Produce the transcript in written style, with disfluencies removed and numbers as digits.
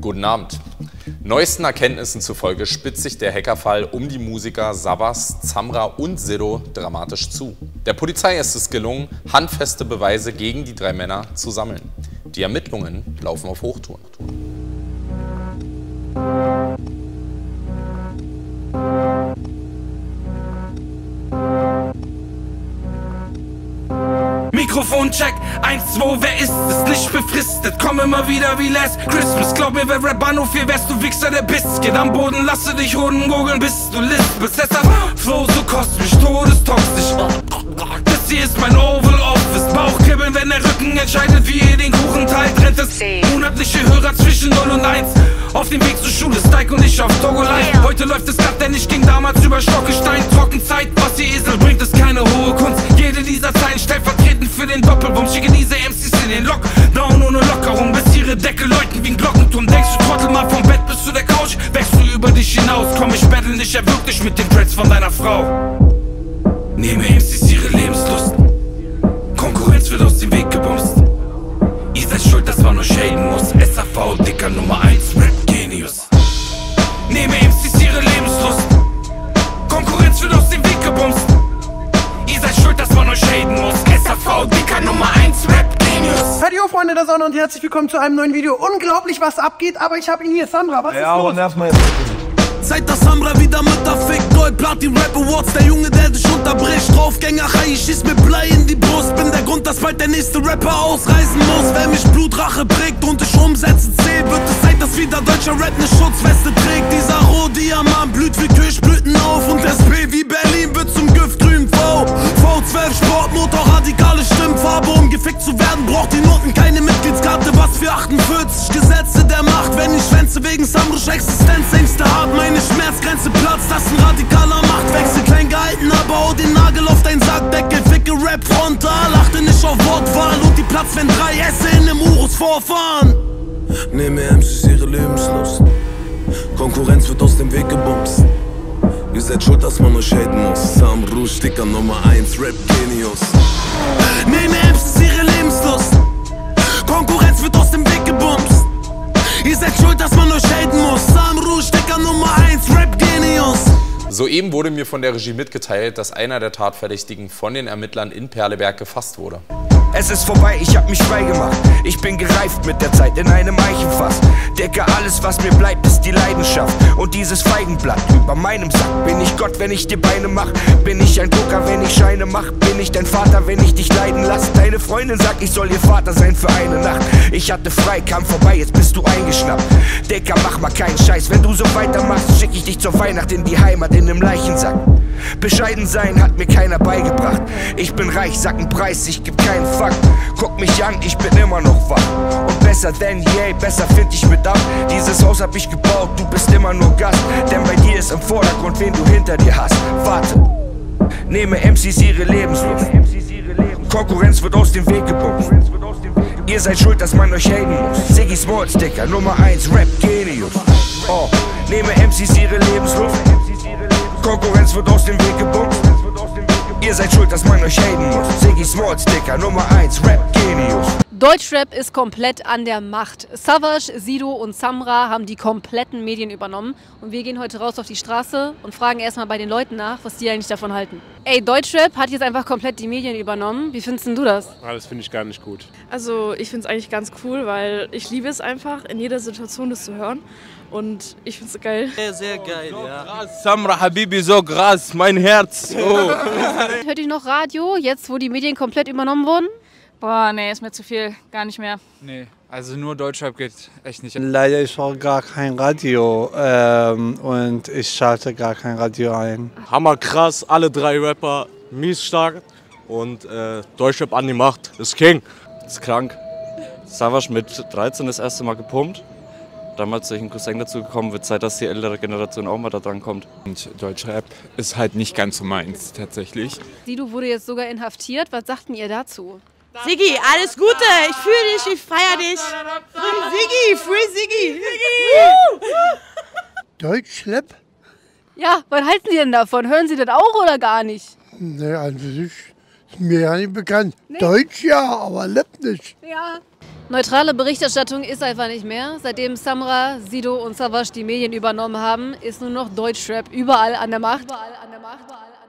Guten Abend. Neuesten Erkenntnissen zufolge spitzt sich der Hackerfall um die Musiker Savas, Zamra und Sido dramatisch zu. Der Polizei ist es gelungen, handfeste Beweise gegen die drei Männer zu sammeln. Die Ermittlungen laufen auf Hochtouren. Mikrofoncheck, 1, 2, wer ist es? Nicht befristet, komm immer wieder wie Last Christmas. Glaub mir, wer Rapper nur viel wärst, du Wichser, der bist. Geht am Boden, lasse dich Hoden googeln, bis du lispest. Deshalb Flow so kosmisch, todestoxisch. Das hier ist mein Oval Office. Bauchkribbeln, wenn der Rücken entscheidet, wie ihr den Kuchen teilt. Rennt es monatliche Hörer zwischen 0 und 1. Auf dem Weg zur Schule, Stike und ich auf Togo Live. Heute läuft es glatt, denn ich ging damals über Stockestein. Trockenzeit, was ihr Esel bringt, ist keine hohe Kunst. Jede dieser Zeilen stellvertretend für den Doppelwumms. Schicke diese MCs in den Lockdown ohne Lockerung, bis ihre Deckel läuten wie ein Glockenturm. Denkst du Trottel mal vom Bett bis zu der Couch? Wächst du über dich hinaus? Komm, ich battle nicht, erwürg dich mit den Dreads von deiner Frau. Nehme MCs ihre Lebenslust. Konkurrenz wird aus dem Weg gebumst. Ihr seid schuld, dass man nur shaden muss. SAV, Dicker Nummer 1, Rap-Genius. Nehme MCs ihre Lebenslust. Konkurrenz wird aus dem Weg gebumst. Ihr seid schuld, dass man euch shaden muss. SAV, Dicker Nummer 1, Rap-Genius. Hallo Freunde der Sonne und herzlich willkommen zu einem neuen Video. Unglaublich, was abgeht, aber ich habe ihn hier. Samra, was ist los? Nerv mal jetzt. Seit das Samra wieder mit der Fick Gold Platin Rap Awards, der Junge, der dich unterbricht. Draufgängerei, ich schieß mir Blei in die Brust. Bin der Grund, dass bald der nächste Rapper ausreisen muss. Wer mich Blutrache prägt und ich umsetzen zählt, wird es Zeit, dass wieder deutscher Rap ne Schutzweste trägt. Dieser Rohdiamant blüht wie Kirschblüten auf und SP wie Berlin wird zum giftgrünen V. V12 Sportmotor, radikale Stimmfarbe. Um gefickt zu werden, braucht die Noten keine Mitgliedskarte. Was für 48 Gesetze der Macht, wenn ich Schwänze wegen Samrisch Existenzängste hab. Meine Schmerzgrenze platzt, das ist ein radikaler Machtwechsel. Klein gehalten, aber hau den Nagel auf dein Sackdeckel. Ficke Rap frontal, achte nicht auf Wortwahl. Und die Platz, wenn 3 Esse in nem Urus vorfahren. Nehme MCs ihre Lebenslust. Konkurrenz wird aus dem Weg gebumst. Ihr seid schuld, dass man euch haten muss. Sam Rouge, Sticker Nummer 1, Rap-Genius. Nehme MCs ihre Lebenslust. Konkurrenz wird aus dem Weg gebumst. Ihr seid schuld, dass man euch haten muss. Sam Rouge, Sticker Nummer 1, Rap-Genius. Soeben wurde mir von der Regie mitgeteilt, dass einer der Tatverdächtigen von den Ermittlern in Perleberg gefasst wurde. Es ist vorbei, ich hab mich frei gemacht. Ich bin gereift mit der Zeit in einem Eichenfass. Decke, alles was mir bleibt ist die Leidenschaft. Und dieses Feigenblatt über meinem Sack. Bin ich Gott, wenn ich dir Beine mach? Bin ich ein Drucker, wenn ich Scheine mach? Bin ich dein Vater, wenn ich dich leiden lass? Deine Freundin sagt, ich soll ihr Vater sein für eine Nacht. Ich hatte frei, kam vorbei, jetzt bist du eingeschnappt. Decker, mach mal keinen Scheiß. Wenn du so weitermachst, schick ich dich zur Weihnacht in die Heimat in nem Leichensack. Bescheiden sein hat mir keiner beigebracht. Ich bin reich, sag einen Preis, ich geb keinen Fuck. Guck mich an, ich bin immer noch wach. Und besser denn je, besser find ich mit ab. Dieses Haus hab ich gebaut, du bist immer nur Gast. Denn bei dir ist im Vordergrund, wen du hinter dir hast. Warte, nehme MCs ihre Lebenslust. Konkurrenz wird aus dem Weg gebumst. Ihr seid schuld, dass man euch haten muss. Siggy Smalls, Dicker, Nummer 1, Rap-Genius. Oh, nehme MCs ihre Lebenslust. Konkurrenz wird aus dem Weg gebumst. Ihr seid schuld, dass man euch haten muss. Siggy Smalls, Dicker, Nummer 1, Rap-Genius. Deutschrap ist komplett an der Macht. Savas, Sido und Zamra haben die kompletten Medien übernommen. Und wir gehen heute raus auf die Straße und fragen erstmal bei den Leuten nach, was die eigentlich davon halten. Ey, Deutschrap hat jetzt einfach komplett die Medien übernommen. Wie findest du das? Ja, das finde ich gar nicht gut. Also ich finde es eigentlich ganz cool, weil ich liebe es einfach, in jeder Situation das zu hören. Und ich finde es geil. Sehr, sehr geil, ja. Krass, Samra Habibi, so krass, mein Herz. Oh. Hört ihr noch Radio, jetzt wo die Medien komplett übernommen wurden? Boah, nee, ist mir zu viel. Gar nicht mehr. Nee, also nur Deutschrap geht echt nicht. Leider ich höre gar kein Radio und ich schalte gar kein Radio ein. Hammer krass, alle 3 Rapper, mies stark. Und Deutschrap an die Macht, ist King. Ist krank. Savas mit 13 das erste Mal gepumpt. Damals durch einen Cousin dazu gekommen, wird Zeit, dass die ältere Generation auch mal da dran kommt. Und Deutschrap ist halt nicht ganz so meins tatsächlich. Sido wurde jetzt sogar inhaftiert. Was sagten ihr dazu? Siggi, alles Gute, ich fühle dich, ich feier dich. Free Siggi. Deutschrap? Ja, was halten Sie denn davon? Hören Sie das auch oder gar nicht? Ne, an sich ist mir ja nicht bekannt. Nee. Deutsch ja, aber Rap nicht. Ja. Neutrale Berichterstattung ist einfach nicht mehr. Seitdem Samra, Sido und Savas die Medien übernommen haben, ist nur noch Deutschrap überall an der Macht.